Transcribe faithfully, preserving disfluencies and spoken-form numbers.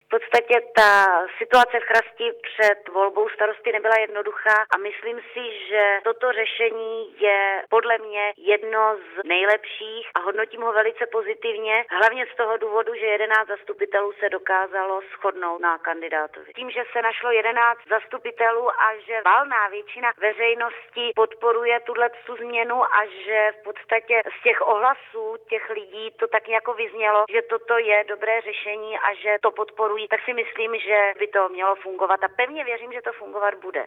V podstatě ta situace v Chrasti před volbou starosty nebyla jednoduchá a myslím si, že toto řešení je podle mě jedno z nejlepších a hodnotím ho velice pozitivně, hlavně z toho důvodu, že jedenáct zastupitelů se dokázalo shodnout na kandidátovi. Tím, že se našlo jedenáct zastupitelů a že valná většina veřejnosti podporuje tuhle změnu a že v podstatě z těch ohlasů těch lidí to tak jako vyznělo, že toto je dobré řešení a že to podporují, tak si myslím, že by to mělo fungovat a pevně věřím, že to fungovat bude.